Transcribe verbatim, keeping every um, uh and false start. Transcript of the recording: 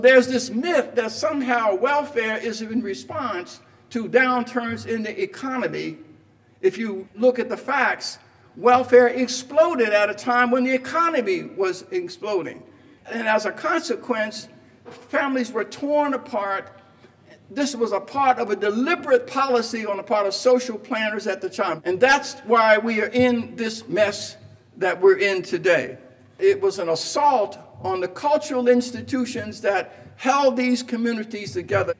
There's this myth that somehow welfare is in response to downturns in the economy. If you look at the facts, welfare exploded at a time when the economy was exploding. And as a consequence, families were torn apart. This was a part of a deliberate policy on the part of social planners at the time. And that's why we are in this mess that we're in today. It was an assault on the cultural institutions that held these communities together.